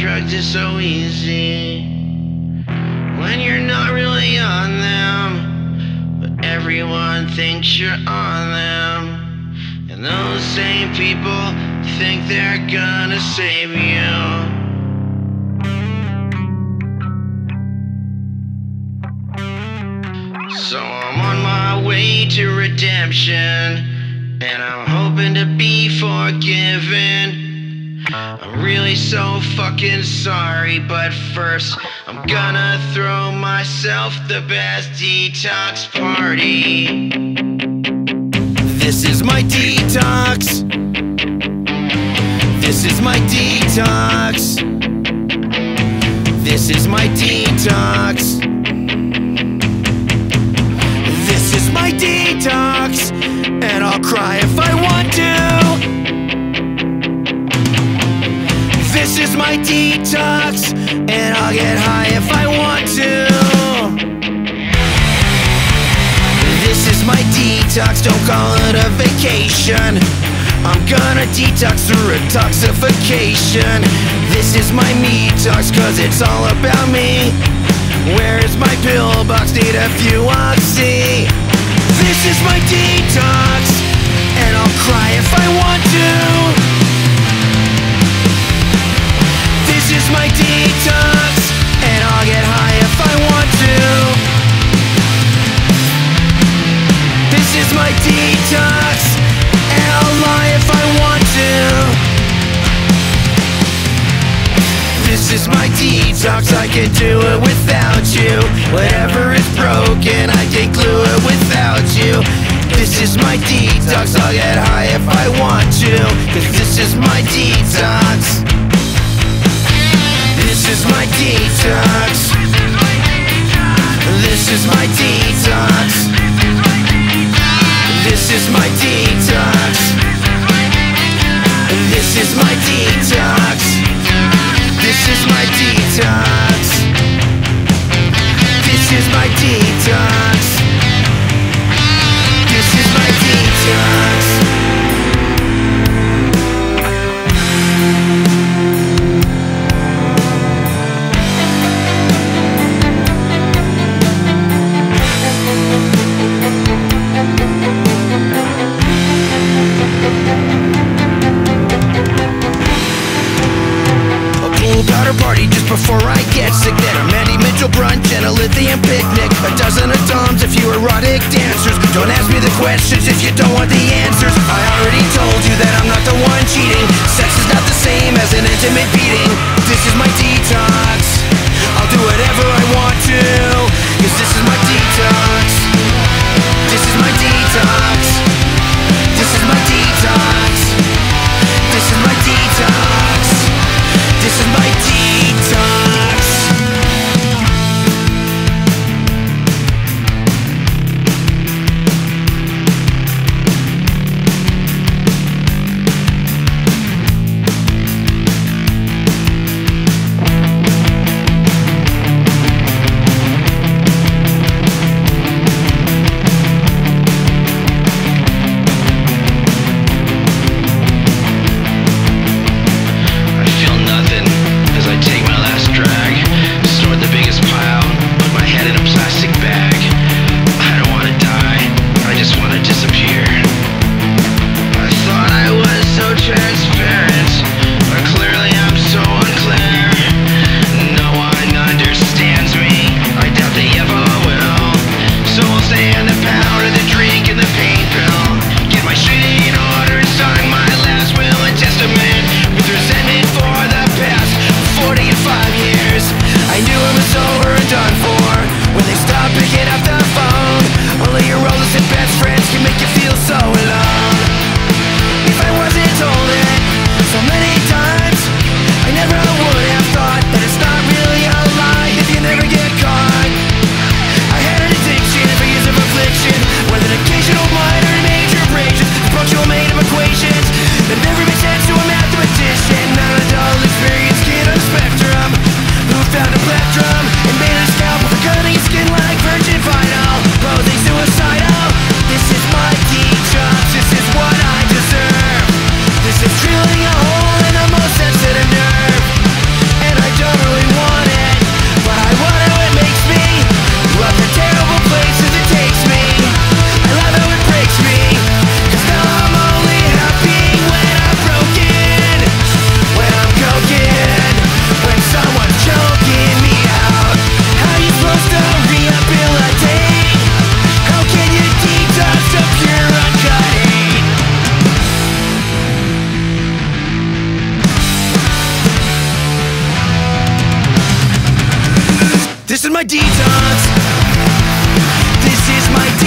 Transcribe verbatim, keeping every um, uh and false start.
drugs is so easy when you're not really on them, but everyone thinks you're on them. And those same people think they're gonna save you. So I'm on my way to redemption, and I'm hoping to be forgiven. I'm really so fucking sorry, but first I'm gonna throw myself the best detox party. This is my detox. This is my detox. This is my detox. This is my detox, and I'll cry if I want to. This is my detox, and I'll get high if I want to. This is my detox, don't call it a vacation. I'm gonna detox through detoxification. This is my me-tox, cause it's all about me. Where is my pill box? Need a few oxy. This is my detox, and I'll cry if I want to. This is my detox, and I'll get high if I want to. This is my detox, and I'll lie if I want to. This is my detox, I can do it without you. Whatever is broken, I can glue it without you. This is my detox, I'll get high if I want to. Cause this is my detox. This is my detox. This is my detox. This is my detox. This is my detox. This is my detox. This is my detox. This is my detox. Party just before I get sick. Then a Mandy Mitchell brunch and a lithium picnic. A dozen of doms, a few erotic dancers. Don't ask me the questions if you don't want the answers. I already told you that I'm not the one cheating. Sex is not the same as an intimate beating. This is my detox. I'll do whatever I want to, cause this is my detox. This is my detox. This is my detox. This is my detox. This is my detox. my detox. This is my